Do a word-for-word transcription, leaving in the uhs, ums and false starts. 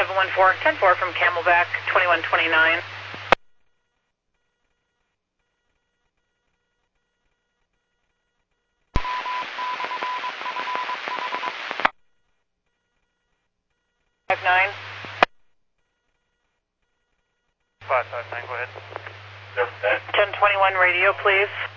seven one four, ten four from Camelback, twenty-one twenty-nine. five nine. five five nine, go ahead. ten twenty-one radio, please.